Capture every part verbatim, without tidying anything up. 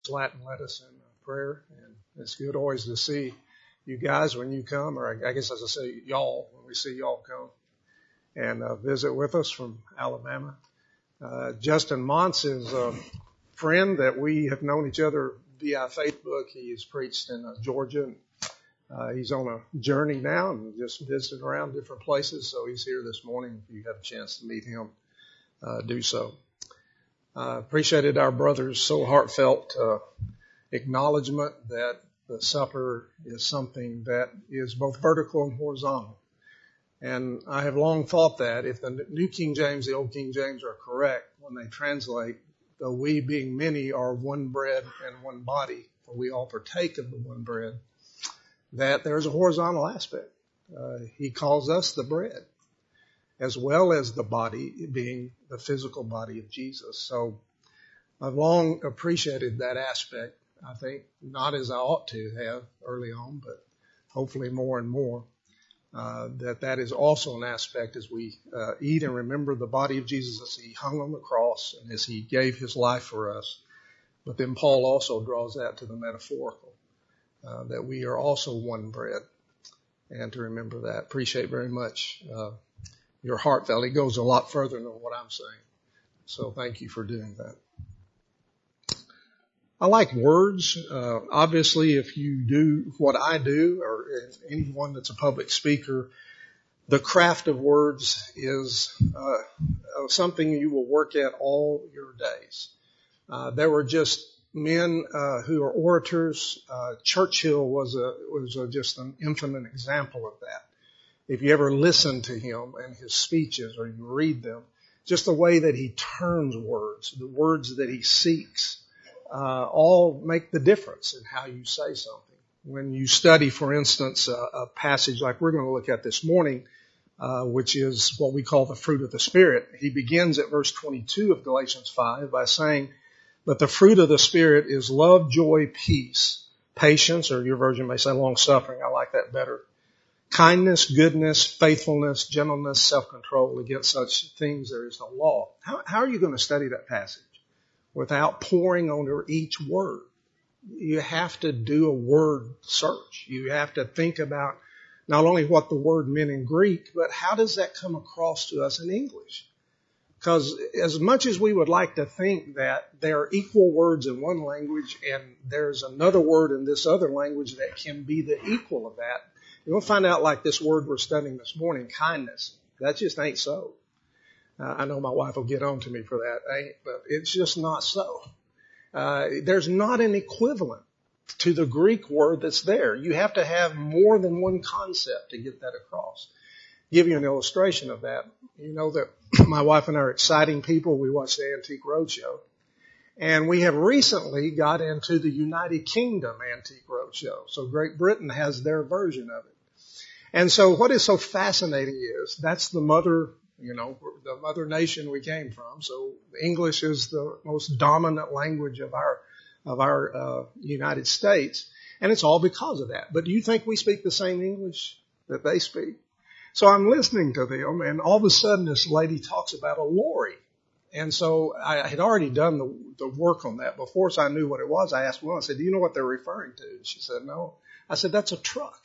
Latin led us in prayer, and it's good always to see you guys when you come, or I guess as I say, y'all, when we see y'all come and uh, visit with us from Alabama. Uh, Justin Montz is a friend that we have known each other via Facebook. He has preached in uh, Georgia. And, uh, he's on a journey now and just visiting around different places, so he's here this morning. If you have a chance to meet him, uh, do so. I uh, appreciated our brother's so heartfelt uh, acknowledgement that the supper is something that is both vertical and horizontal. And I have long thought that if the New King James, the Old King James are correct when they translate, though we being many are one bread and one body, for we all partake of the one bread, that there's a horizontal aspect. Uh, he calls us the bread, as well as the body being the physical body of Jesus. So I've long appreciated that aspect. I think not as I ought to have early on, but hopefully more and more, uh, that that is also an aspect as we uh, eat and remember the body of Jesus as he hung on the cross and as he gave his life for us. But then Paul also draws that to the metaphorical, uh, that we are also one bread, and to remember that. Appreciate very much uh, your heartfelt. It goes a lot further than what I'm saying. So thank you for doing that. I like words. Uh, obviously, if you do what I do, or anyone that's a public speaker, the craft of words is uh, something you will work at all your days. Uh, there were just men uh, who are orators. Uh, Churchill was a was a, just an infinite example of that. If you ever listen to him and his speeches, or you read them, just the way that he turns words, the words that he seeks, Uh, all make the difference in how you say something. When you study, for instance, a, a passage like we're going to look at this morning, uh, which is what we call the fruit of the Spirit, he begins at verse twenty-two of Galatians five by saying, "But the fruit of the Spirit is love, joy, peace, patience," or your version may say long suffering. I like that better. "Kindness, goodness, faithfulness, gentleness, self-control. Against such things there is no law." How, how are you going to study that passage without poring over each word? You have to do a word search. You have to think about not only what the word meant in Greek, but how does that come across to us in English? Because as much as we would like to think that there are equal words in one language and there's another word in this other language that can be the equal of that, you'll find out like this word we're studying this morning, kindness. That just ain't so. Uh, I know my wife will get on to me for that, ain't, but it's just not so. Uh, there's not an equivalent to the Greek word that's there. You have to have more than one concept to get that across. Give you an illustration of that. You know that my wife and I are exciting people. We watch the Antique Roadshow. And we have recently got into the United Kingdom Antique Roadshow. So Great Britain has their version of it. And so what is so fascinating is that's the mother You know, the mother nation we came from. So English is the most dominant language of our of our uh, United States, and it's all because of that. But do you think we speak the same English that they speak? So I'm listening to them, and all of a sudden this lady talks about a lorry. And so I had already done the, the work on that before, so I knew what it was. I asked one, I said, "Do you know what they're referring to?" She said, "No." I said, "That's a truck."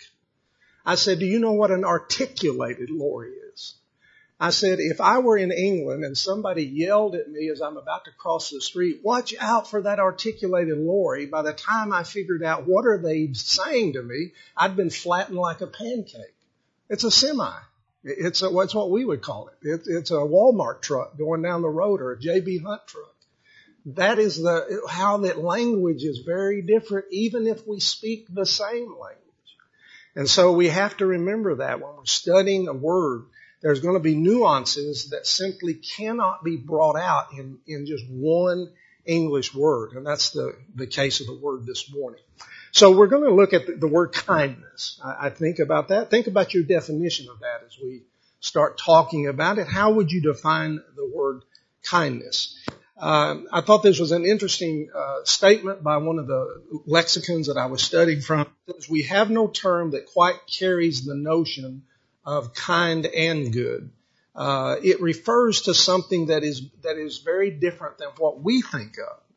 I said, "Do you know what an articulated lorry is?" I said, if I were in England and somebody yelled at me as I'm about to cross the street, "Watch out for that articulated lorry," by the time I figured out what are they saying to me, I'd been flattened like a pancake. It's a semi. It's a, what's what we would call it. it. It's a Walmart truck going down the road, or a J B Hunt truck. That is the how that language is very different, even if we speak the same language. And so we have to remember that when we're studying a word, there's going to be nuances that simply cannot be brought out in, in just one English word. And that's the, the case of the word this morning. So we're going to look at the, the word kindness. I, I think about that. Think about your definition of that as we start talking about it. How would you define the word kindness? Um, I thought this was an interesting uh, statement by one of the lexicons that I was studying from. We have no term that quite carries the notion of kind and good. Uh, it refers to something that is that is very different than what we think of.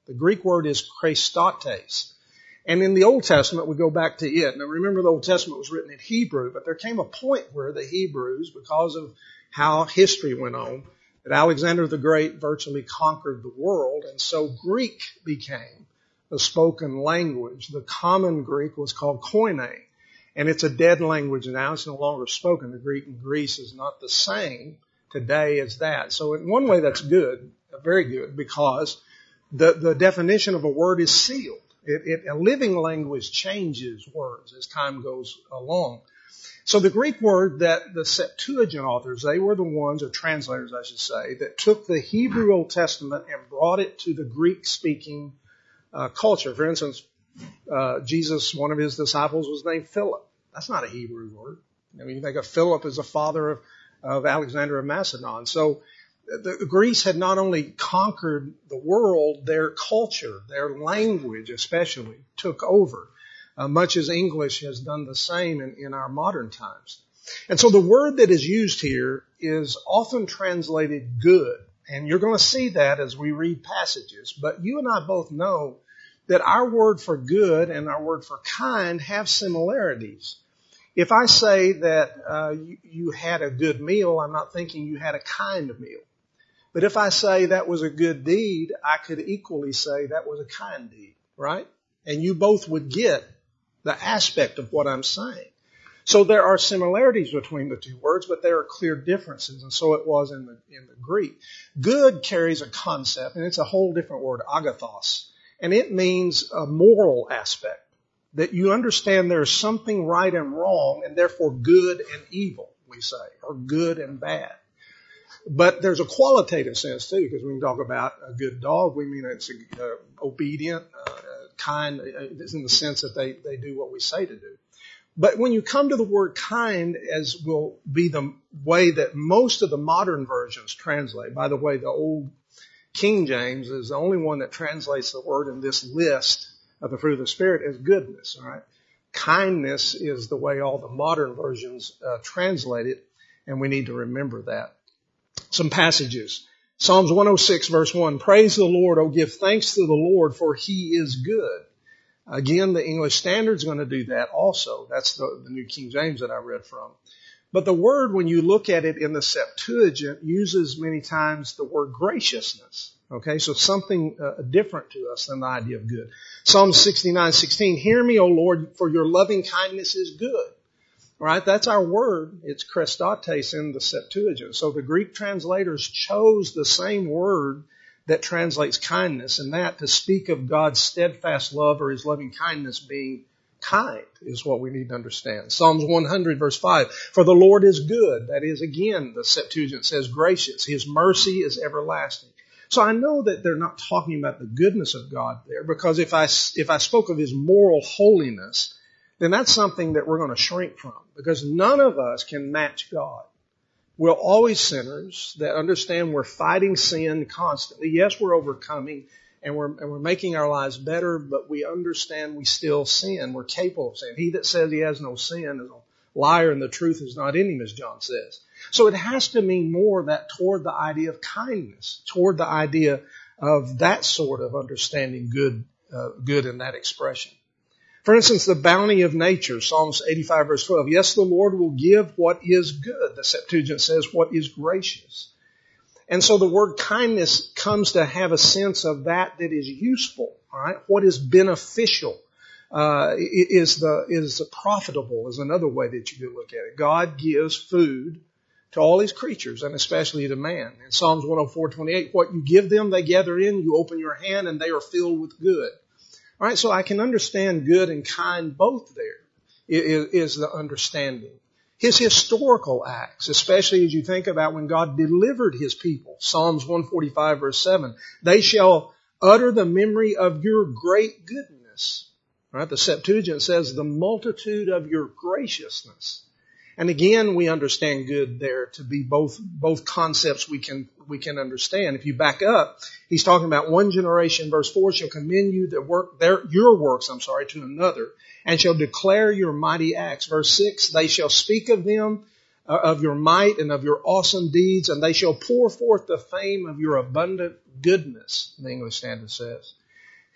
The Greek word is Christotes. And in the Old Testament, we go back to it. Now remember, the Old Testament was written in Hebrew, but there came a point where the Hebrews, because of how history went on, that Alexander the Great virtually conquered the world, and so Greek became the spoken language. The common Greek was called Koine, and it's a dead language now. It's no longer spoken. The Greek in Greece is not the same today as that. So in one way, that's good, very good, because the, the definition of a word is sealed. It, it, a living language changes words as time goes along. So the Greek word that the Septuagint authors, they were the ones, or translators I should say, that took the Hebrew Old Testament and brought it to the Greek-speaking uh, culture. For instance, uh, Jesus, one of his disciples, was named Philip. That's not a Hebrew word. I mean, you think of Philip as the father of, of Alexander of Macedon. So the, the Greeks had not only conquered the world, their culture, their language especially, took over. Uh, much as English has done the same in, in our modern times. And so the word that is used here is often translated good. And you're going to see that as we read passages. But you and I both know that our word for good and our word for kind have similarities. If I say that uh, you, you had a good meal, I'm not thinking you had a kind meal. But if I say that was a good deed, I could equally say that was a kind deed, right? And you both would get the aspect of what I'm saying. So there are similarities between the two words, but there are clear differences, and so it was in the in the Greek. Good carries a concept, and it's a whole different word, agathos, and it means a moral aspect, that you understand there's something right and wrong, and therefore good and evil, we say, or good and bad. But there's a qualitative sense too, because when we talk about a good dog, we mean it's uh, obedient, uh, kind, is in the sense that they, they do what we say to do. But when you come to the word kind, as will be the way that most of the modern versions translate, by the way, the old King James is the only one that translates the word in this list of the fruit of the Spirit as goodness, all right? Kindness is the way all the modern versions uh, translate it, and we need to remember that. Some passages. Psalms one oh six verse one, praise the Lord, oh give thanks to the Lord, for he is good. Again, the English Standard is going to do that also. That's the, the New King James that I read from. But the word, when you look at it in the Septuagint, uses many times the word graciousness. Okay, so something uh, different to us than the idea of good. Psalm sixty-nine sixteen, hear me, O Lord, for your loving kindness is good. All right, that's our word. It's Christotes in the Septuagint. So the Greek translators chose the same word that translates kindness, and that to speak of God's steadfast love or his loving kindness being kind is what we need to understand. Psalms one hundred verse five, for the Lord is good. That is, again, the Septuagint says gracious. His mercy is everlasting. So I know that they're not talking about the goodness of God there, because if I, if I spoke of his moral holiness, then that's something that we're going to shrink from, because none of us can match God. We're always sinners that understand we're fighting sin constantly. Yes, we're overcoming and we're, and we're making our lives better, but we understand we still sin. We're capable of sin. He that says he has no sin is a liar, and the truth is not in him, as John says. So it has to mean more that toward the idea of kindness, toward the idea of that sort of understanding good, uh, good in that expression. For instance, the bounty of nature, Psalms eighty-five verse twelve. Yes, the Lord will give what is good. The Septuagint says what is gracious. And so the word kindness comes to have a sense of that that is useful, all right? What is beneficial, uh, is the, is profitable is another way that you could look at it. God gives food to all his creatures, and especially to man. In Psalms one oh four twenty-eight, what you give them, they gather in, you open your hand, and they are filled with good. All right, so I can understand good and kind both there, is, is the understanding. His historical acts, especially as you think about when God delivered his people. Psalms one forty-five verse seven, they shall utter the memory of your great goodness. All right, the Septuagint says the multitude of your graciousness. And again, we understand good there to be both, both concepts we can, we can understand. If you back up, he's talking about one generation, verse four, shall commend you that work their, your works, I'm sorry, to another, and shall declare your mighty acts. Verse six, they shall speak of them, uh, of your might and of your awesome deeds, and they shall pour forth the fame of your abundant goodness, the English Standard says.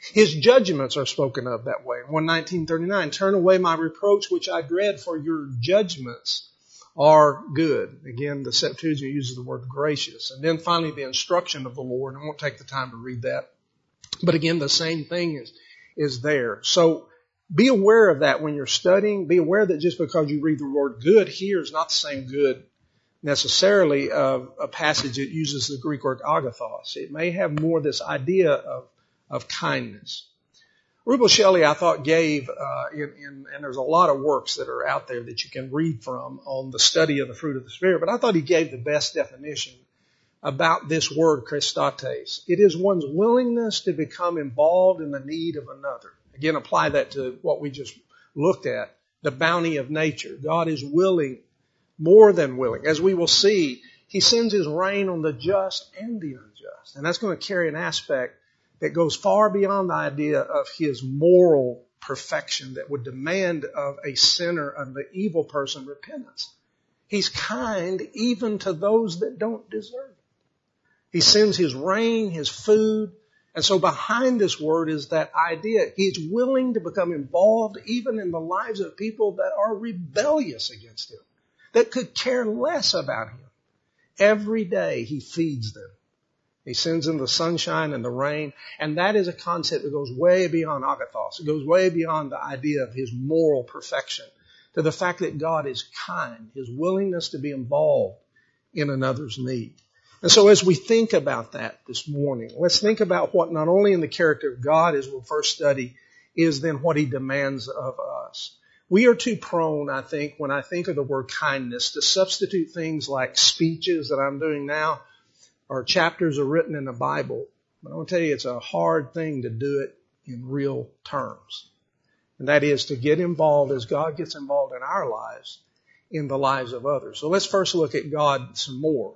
His judgments are spoken of that way. In one nineteen thirty-nine, turn away my reproach which I dread, for your judgments are good. Again, the Septuagint uses the word gracious. And then finally, the instruction of the Lord. I won't take the time to read that. But again, the same thing is, is there. So be aware of that when you're studying. Be aware that just because you read the word good here is not the same good necessarily of a passage that uses the Greek word agathos. It may have more this idea of, of kindness. Rubel Shelley, I thought, gave, uh, in, in, and there's a lot of works that are out there that you can read from on the study of the fruit of the Spirit, but I thought he gave the best definition about this word, Christates. It is one's willingness to become involved in the need of another. Again, apply that to what we just looked at, the bounty of nature. God is willing, more than willing. As we will see, He sends His rain on the just and the unjust. And that's going to carry an aspect that goes far beyond the idea of His moral perfection that would demand of a sinner, of the evil person, repentance. He's kind even to those that don't deserve it. He sends His rain, His food. And so behind this word is that idea. He's willing to become involved even in the lives of people that are rebellious against Him, that could care less about Him. Every day He feeds them. He sends them the sunshine and the rain. And that is a concept that goes way beyond agathos. It goes way beyond the idea of His moral perfection to the fact that God is kind, His willingness to be involved in another's need. And so as we think about that this morning, let's think about what not only in the character of God, as we'll first study, is then what He demands of us. We are too prone, I think, when I think of the word kindness, to substitute things like speeches that I'm doing now or chapters are written in the Bible. But I want to tell you, it's a hard thing to do it in real terms. And that is to get involved as God gets involved in our lives, in the lives of others. So let's first look at God some more.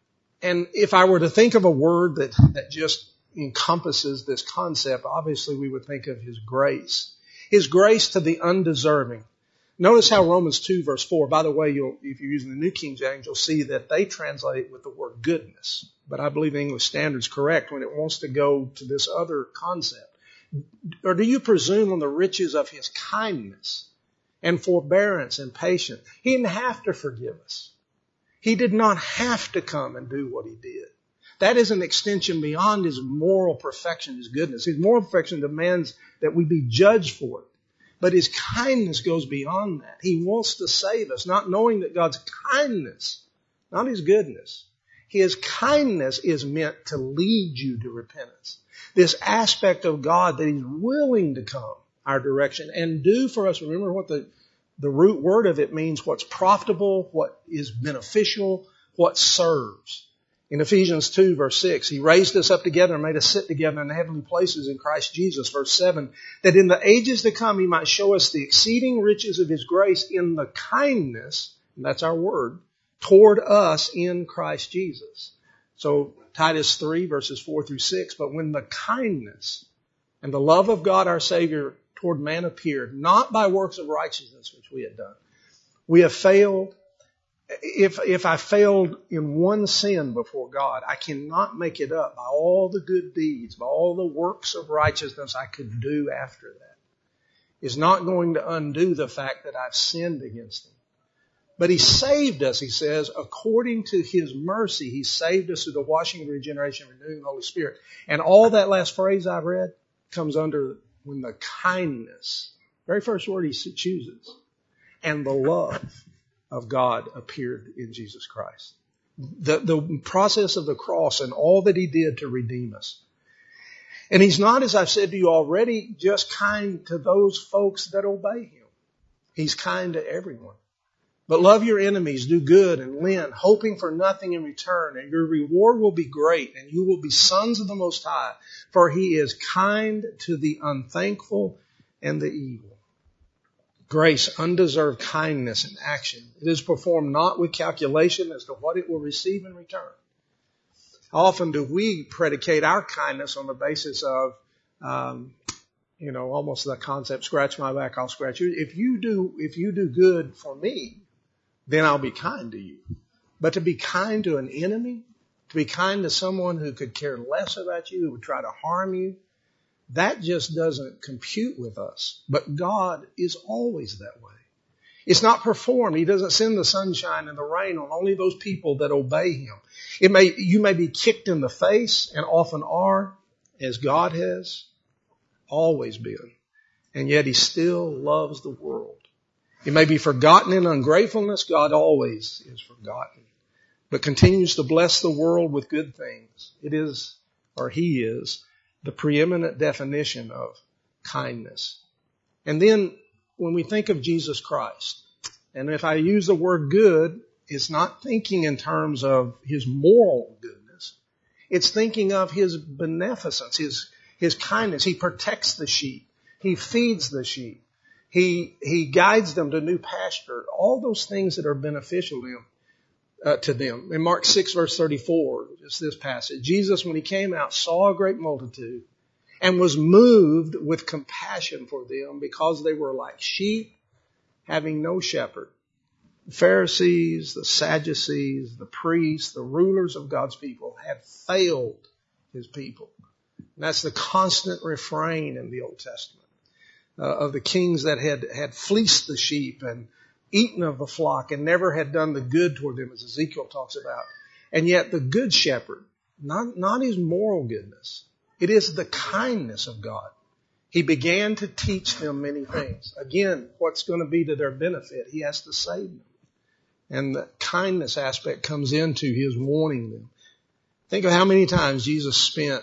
And if I were to think of a word that, that just encompasses this concept, obviously we would think of His grace. His grace to the undeserving. Notice how Romans two verse four, by the way, you'll, if you're using the New King James, you'll see that they translate it with the word goodness. But I believe the English Standard is correct when it wants to go to this other concept. Or do you presume on the riches of His kindness and forbearance and patience? He didn't have to forgive us. He did not have to come and do what He did. That is an extension beyond His moral perfection, His goodness. His moral perfection demands that we be judged for it. But His kindness goes beyond that. He wants to save us, not knowing that God's kindness, not His goodness, His kindness is meant to lead you to repentance. This aspect of God that He's willing to come our direction and do for us. Remember what the The root word of it means what's profitable, what is beneficial, what serves. In Ephesians two verse six, He raised us up together and made us sit together in the heavenly places in Christ Jesus. Verse seven, that in the ages to come He might show us the exceeding riches of His grace in the kindness, and that's our word, toward us in Christ Jesus. So Titus three verses four through six, but when the kindness and the love of God our Savior toward man appeared, not by works of righteousness which we had done. We have failed. If, if I failed in one sin before God, I cannot make it up by all the good deeds, by all the works of righteousness I could do after that. It's not going to undo the fact that I've sinned against Him. But He saved us, He says, according to His mercy. He saved us through the washing and regeneration and renewing of the Holy Spirit. And all that last phrase I read comes under when the kindness, very first word He chooses, and the love of God appeared in Jesus Christ. The, the process of the cross and all that He did to redeem us. And He's not, as I've said to you already, just kind to those folks that obey Him. He's kind to everyone. But love your enemies, do good and lend, hoping for nothing in return, and your reward will be great, and you will be sons of the Most High, for He is kind to the unthankful and the evil. Grace, undeserved kindness in action. It is performed not with calculation as to what it will receive in return. How often do we predicate our kindness on the basis of, um, you know, almost the concept, scratch my back, I'll scratch you. If you do, if you do good for me, then I'll be kind to you. But to be kind to an enemy, to be kind to someone who could care less about you, who would try to harm you, That just doesn't compute with us. But God is always that way. It's not performed. He doesn't send the sunshine and the rain on only those people that obey Him. It may, you may be kicked in the face, and often are, as God has always been. And yet He still loves the world. You may be forgotten in ungratefulness. God always is forgotten, but continues to bless the world with good things. It is, or He is, the preeminent definition of kindness. And then when we think of Jesus Christ, and if I use the word good, it's not thinking in terms of His moral goodness. It's thinking of His beneficence, His, His kindness. He protects the sheep. He feeds the sheep. He, he guides them to new pasture. All those things that are beneficial to them. Uh, to them. In Mark six verse thirty-four, just this passage, Jesus, when He came out, saw a great multitude and was moved with compassion for them because they were like sheep having no shepherd. The Pharisees, the Sadducees, the priests, the rulers of God's people had failed His people. And that's the constant refrain in the Old Testament uh, of the kings that had, had fleeced the sheep and eaten of the flock and never had done the good toward them, as Ezekiel talks about. And yet the good shepherd, not, not his moral goodness, it is the kindness of God. He began to teach them many things. Again, what's going to be to their benefit? He has to save them. And the kindness aspect comes into His warning them. Think of how many times Jesus spent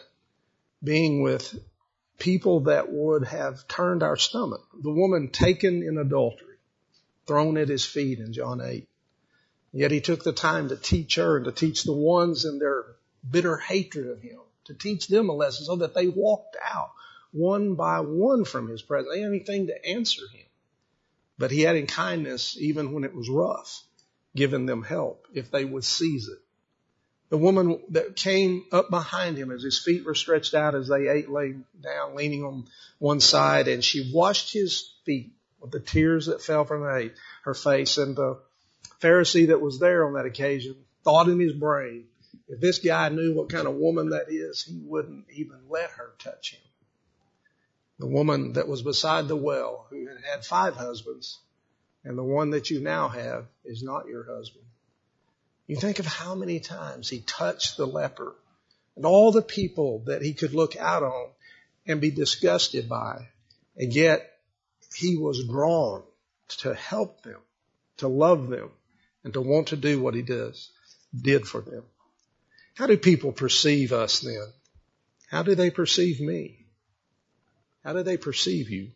being with people that would have turned our stomach. The woman taken in adultery, thrown at His feet in John eight. Yet He took the time to teach her and to teach the ones in their bitter hatred of Him, to teach them a lesson so that they walked out one by one from His presence. They didn't have anything to answer Him. But He had in kindness, even when it was rough, given them help if they would seize it. The woman that came up behind Him as His feet were stretched out as they ate, lay down, leaning on one side, and she washed His feet with the tears that fell from her face. And the Pharisee that was there on that occasion thought in his brain, if this guy knew what kind of woman that is, he wouldn't even let her touch him. The woman that was beside the well, who had had five husbands, and the one that you now have is not your husband. You think of how many times He touched the leper and all the people that He could look out on and be disgusted by. And yet He was drawn to help them, to love them, and to want to do what He does, did for them. How do people perceive us then? How do they perceive me? How do they perceive you?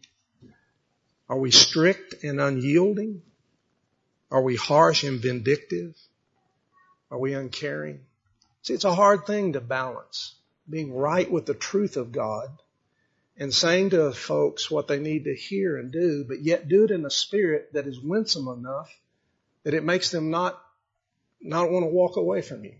Are we strict and unyielding? Are we harsh and vindictive? Are we uncaring? See, it's a hard thing to balance being right with the truth of God and saying to folks what they need to hear and do, but yet do it in a spirit that is winsome enough that it makes them not, not want to walk away from you.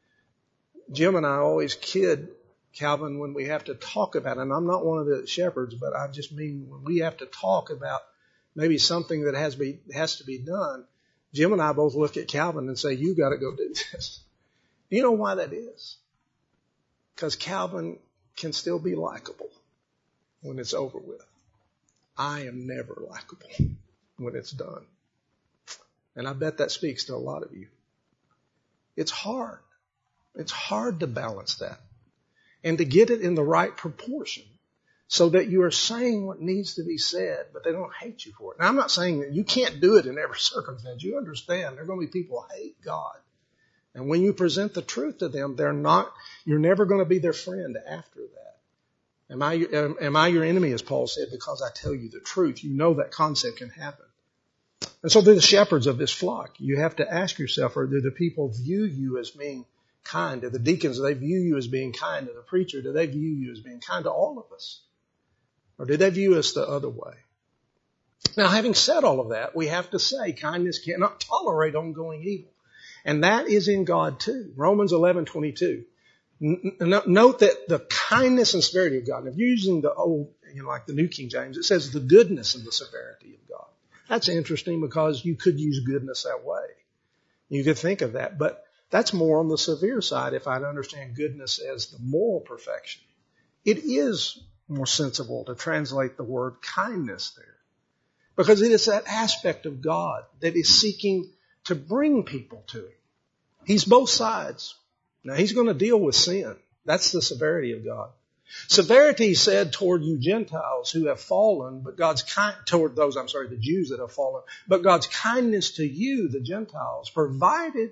Jim and I always kid Calvin when we have to talk about it. And I'm not one of the shepherds, but I just mean when we have to talk about maybe something that has, be, has to be done, Jim and I both look at Calvin and say, you got to go do this. Do you know why that is? Because Calvin can still be likable when it's over with. I am never likable when it's done. And I bet that speaks to a lot of you. It's hard. It's hard to balance that and to get it in the right proportion so that you are saying what needs to be said, but they don't hate you for it. Now, I'm not saying that you can't do it in every circumstance. You understand there are going to be people who hate God. And when you present the truth to them, they're not, you're never going to be their friend after that. Am I, am I your enemy, as Paul said, because I tell you the truth? You know that concept can happen. And so they're the shepherds of this flock. You have to ask yourself, or do the people view you as being kind? Do the deacons, do they view you as being kind? To the preacher, do they view you as being kind to all of us? Or do they view us the other way? Now, having said all of that, we have to say kindness cannot tolerate ongoing evil. And that is in God too. Romans eleven twenty-two. Note that the kindness and severity of God, and if you're using the old, you know, like the New King James, it says the goodness and the severity of God. That's interesting because you could use goodness that way. You could think of that, but that's more on the severe side if I understand goodness as the moral perfection. It is more sensible to translate the word kindness there. Because it is that aspect of God that is seeking to bring people to Him. He's both sides. Now, He's going to deal with sin. That's the severity of God. Severity, He said, toward you Gentiles who have fallen, but God's kind, toward those, I'm sorry, the Jews that have fallen, but God's kindness to you, the Gentiles, provided,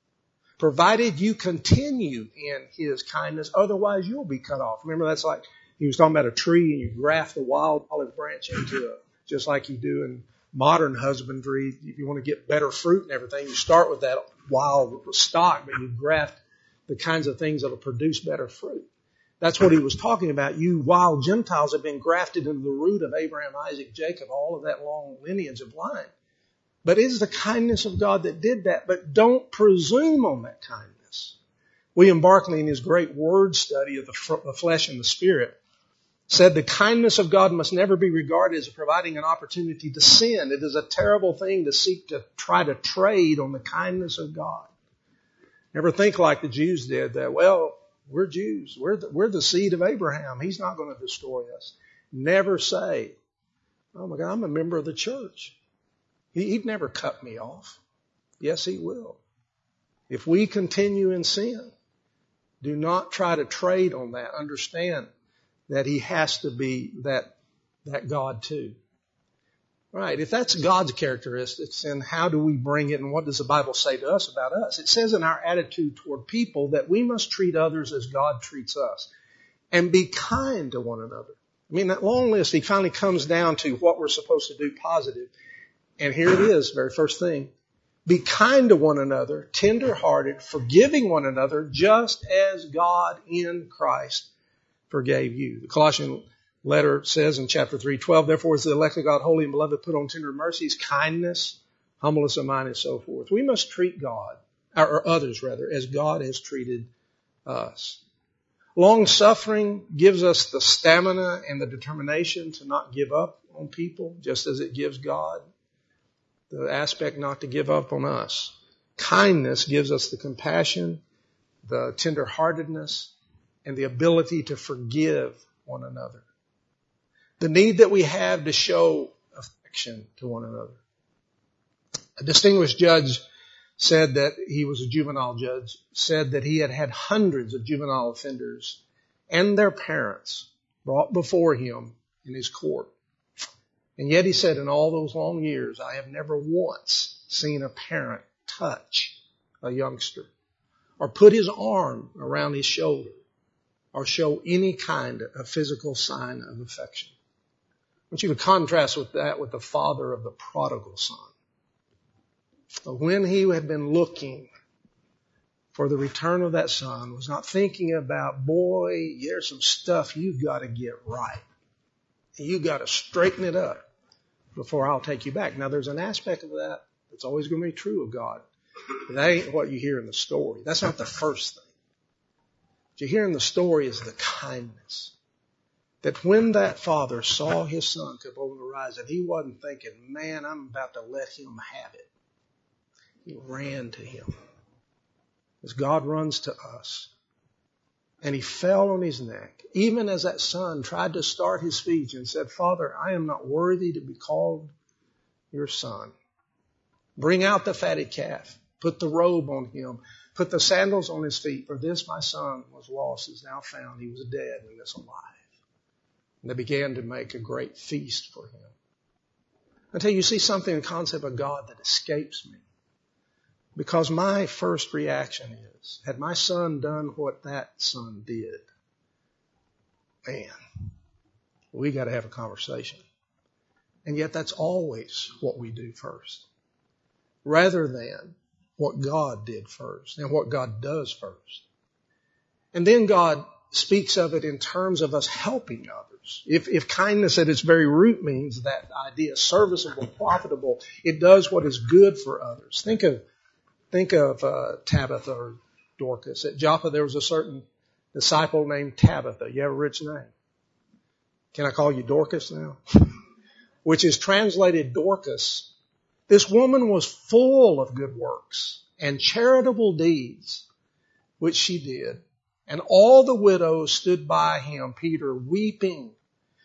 provided you continue in His kindness, otherwise you'll be cut off. Remember, that's like, He was talking about a tree and you graft a wild olive branch into it, just like you do in modern husbandry. If you want to get better fruit and everything, you start with that wild stock, but you graft the kinds of things that will produce better fruit. That's what He was talking about. You wild Gentiles have been grafted into the root of Abraham, Isaac, Jacob, all of that long lineage of line. But it is the kindness of God that did that. But don't presume on that kindness. William Barclay, in his great word study of the, the flesh and the spirit, said the kindness of God must never be regarded as providing an opportunity to sin. It is a terrible thing to seek to try to trade on the kindness of God. Never think like the Jews did that, well, we're Jews. We're the, we're the seed of Abraham. He's not going to destroy us. Never say, oh my God, I'm a member of the church. He, he'd never cut me off. Yes, He will. If we continue in sin, do not try to trade on that. Understand that He has to be that, that God too. Right. If that's God's characteristics, then how do we bring it and what does the Bible say to us about us? It says in our attitude toward people that we must treat others as God treats us and be kind to one another. I mean, that long list, he finally comes down to what we're supposed to do positive. And here it is, very first thing. Be kind to one another, tender-hearted, forgiving one another, just as God in Christ forgave you. The Colossian letter says in chapter three twelve, therefore as the elect of God, holy and beloved, put on tender mercies, kindness, humbleness of mind, and so forth. We must treat God, or others rather, as God has treated us. Long-suffering gives us the stamina and the determination to not give up on people, just as it gives God the aspect not to give up on us. Kindness gives us the compassion, the tender-heartedness, and the ability to forgive one another. The need that we have to show affection to one another. A distinguished judge said that he was a juvenile judge, said that he had had hundreds of juvenile offenders and their parents brought before him in his court. And yet he said, in all those long years, I have never once seen a parent touch a youngster or put his arm around his shoulder or show any kind of physical sign of affection. I want you to contrast with that with the father of the prodigal son. When he had been looking for the return of that son, was not thinking about, boy, there's some stuff you've got to get right. You've got to straighten it up before I'll take you back. Now, there's an aspect of that that's always going to be true of God. That ain't what you hear in the story. That's not the first thing. What you hear in the story is the kindness. That when that father saw his son come over the horizon, he wasn't thinking, man, I'm about to let him have it. He ran to him. As God runs to us. And he fell on his neck, even as that son tried to start his speech and said, Father, I am not worthy to be called your son. Bring out the fatted calf. Put the robe on him. Put the sandals on his feet. For this my son was lost, is now found. He was dead and is alive. And they began to make a great feast for him. Until you see something in the concept of God that escapes me. Because my first reaction is, had my son done what that son did, man, we got to have a conversation. And yet that's always what we do first. Rather than what God did first and what God does first. And then God speaks of it in terms of us helping others. If, if kindness at its very root means that idea, serviceable, profitable, it does what is good for others. Think of Think of uh, Tabitha or Dorcas. At Joppa, there was a certain disciple named Tabitha. You have a rich name. Can I call you Dorcas now? Which is translated Dorcas. This woman was full of good works and charitable deeds, which she did. And all the widows stood by him, Peter, weeping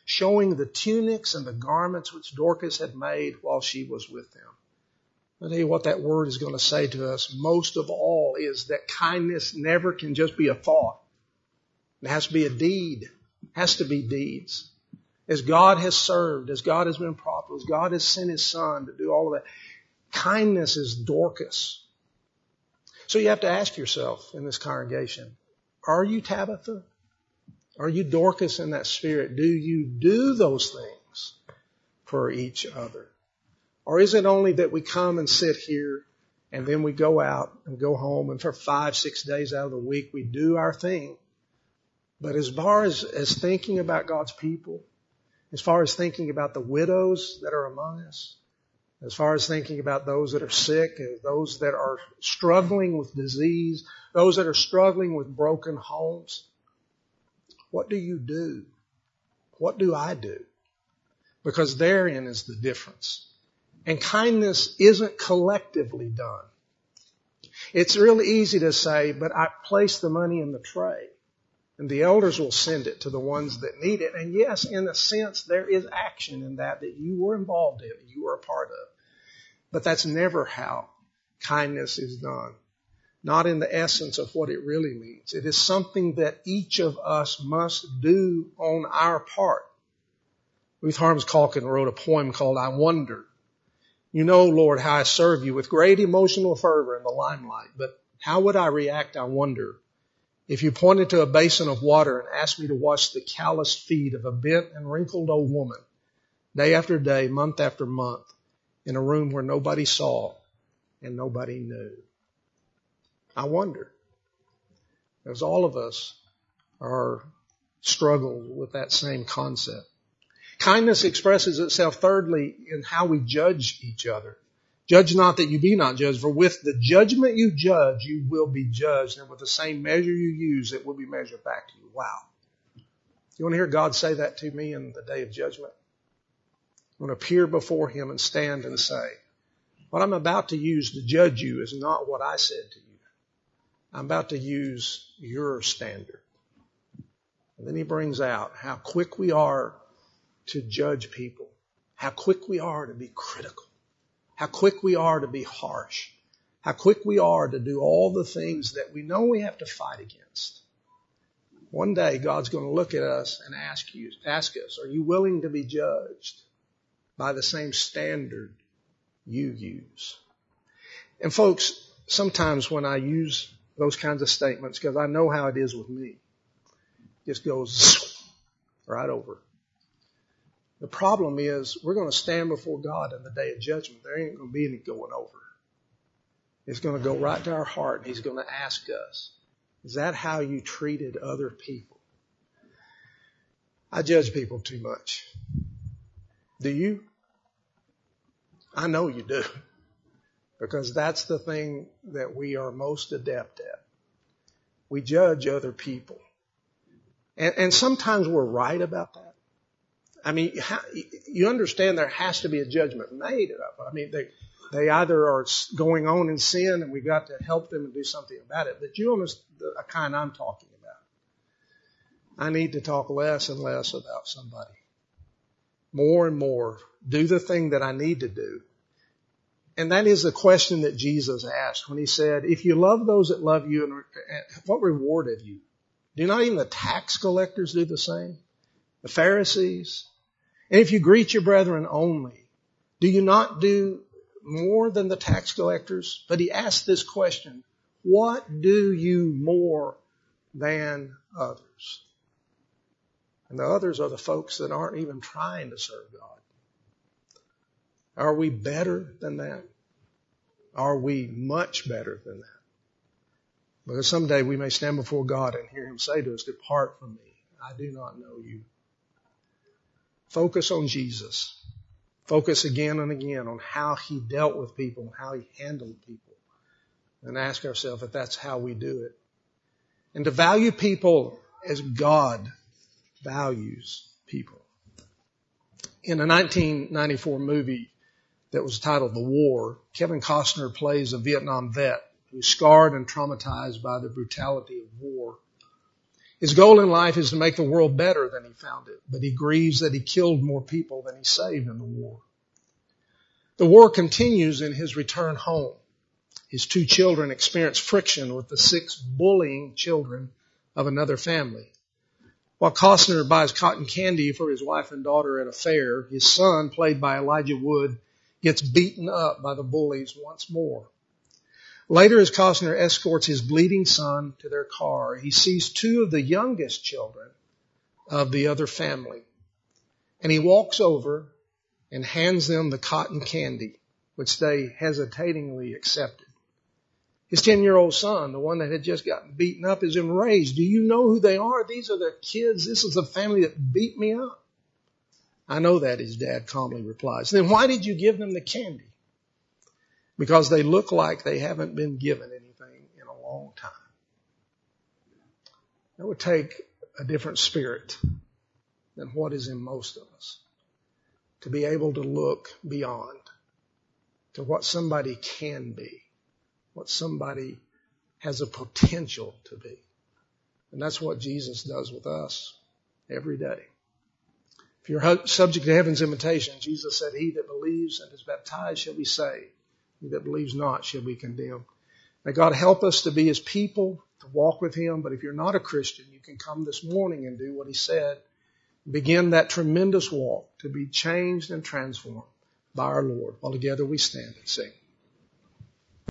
showing the tunics and the garments which Dorcas had made while she was with them. I'll tell you what that word is going to say to us most of all is that kindness never can just be a thought. It has to be a deed. It has to be deeds. As God has served, as God has been proper, as God has sent His Son to do all of that, kindness is Dorcas. So you have to ask yourself in this congregation, are you Tabitha? Are you Dorcas in that spirit? Do you do those things for each other? Or is it only that we come and sit here and then we go out and go home and for five, six days out of the week we do our thing? But as far as, as thinking about God's people, as far as thinking about the widows that are among us, as far as thinking about those that are sick, those that are struggling with disease, those that are struggling with broken homes, what do you do? What do I do? Because therein is the difference. And kindness isn't collectively done. It's really easy to say, but I place the money in the tray. And the elders will send it to the ones that need it. And yes, in a sense, there is action in that that you were involved in, you were a part of. But that's never how kindness is done. Not in the essence of what it really means. It is something that each of us must do on our part. Ruth Harms Calkin wrote a poem called I Wonder. You know, Lord, how I serve you with great emotional fervor in the limelight. But how would I react, I wonder, if you pointed to a basin of water and asked me to wash the calloused feet of a bent and wrinkled old woman, day after day, month after month, in a room where nobody saw and nobody knew. I wonder, as all of us are struggling with that same concept. Kindness expresses itself thirdly in how we judge each other. Judge not that you be not judged, for with the judgment you judge, you will be judged, and with the same measure you use, it will be measured back to you. Wow. You want to hear God say that to me in the day of judgment? I want to appear before Him and stand and say, what I'm about to use to judge you is not what I said to you. I'm about to use your standard. And then He brings out how quick we are to judge people, how quick we are to be critical, how quick we are to be harsh, how quick we are to do all the things that we know we have to fight against. One day God's going to look at us and ask you, ask us, are you willing to be judged by the same standard you use? And folks, sometimes when I use those kinds of statements, because I know how it is with me, it just goes right over. The problem is we're going to stand before God in the day of judgment. There ain't going to be any going over. It's going to go right to our heart, and He's going to ask us, is that how you treated other people? I judge people too much. Do you? I know you do. Because that's the thing that we are most adept at. We judge other people. And, and sometimes we're right about that. I mean, you understand there has to be a judgment made. I mean, they, they either are going on in sin and we've got to help them and do something about it. But you understand the kind I'm talking about. I need to talk less and less about somebody. More and more, do the thing that I need to do. And that is the question that Jesus asked when He said, if you love those that love you, what reward have you? Do not even the tax collectors do the same? The Pharisees? And if you greet your brethren only, do you not do more than the tax collectors? But He asked this question, what do you more than others? And the others are the folks that aren't even trying to serve God. Are we better than that? Are we much better than that? Because someday we may stand before God and hear Him say to us, depart from me, I do not know you. Focus on Jesus. Focus again and again on how He dealt with people, how He handled people. And ask ourselves if that's how we do it. And to value people as God values people. In a nineteen ninety-four movie that was titled The War, Kevin Costner plays a Vietnam vet who's scarred and traumatized by the brutality of war. His goal in life is to make the world better than he found it, but he grieves that he killed more people than he saved in the war. The war continues in his return home. His two children experience friction with the six bullying children of another family. While Costner buys cotton candy for his wife and daughter at a fair, his son, played by Elijah Wood, gets beaten up by the bullies once more. Later, as Costner escorts his bleeding son to their car, he sees two of the youngest children of the other family. And he walks over and hands them the cotton candy, which they hesitatingly accepted. His ten-year-old son, the one that had just gotten beaten up, is enraged. Do you know who they are? These are the kids. This is the family that beat me up. I know that, his dad calmly replies. Then why did you give them the candy? Because they look like they haven't been given anything in a long time. That would take a different spirit than what is in most of us, to be able to look beyond to what somebody can be, what somebody has a potential to be. And that's what Jesus does with us every day. If you're subject to heaven's invitation, Jesus said, he that believes and is baptized shall be saved. He that believes not shall be condemned. May God help us to be his people, to walk with him. But if you're not a Christian, you can come this morning and do what he said. Begin that tremendous walk to be changed and transformed by our Lord. While together we stand and sing.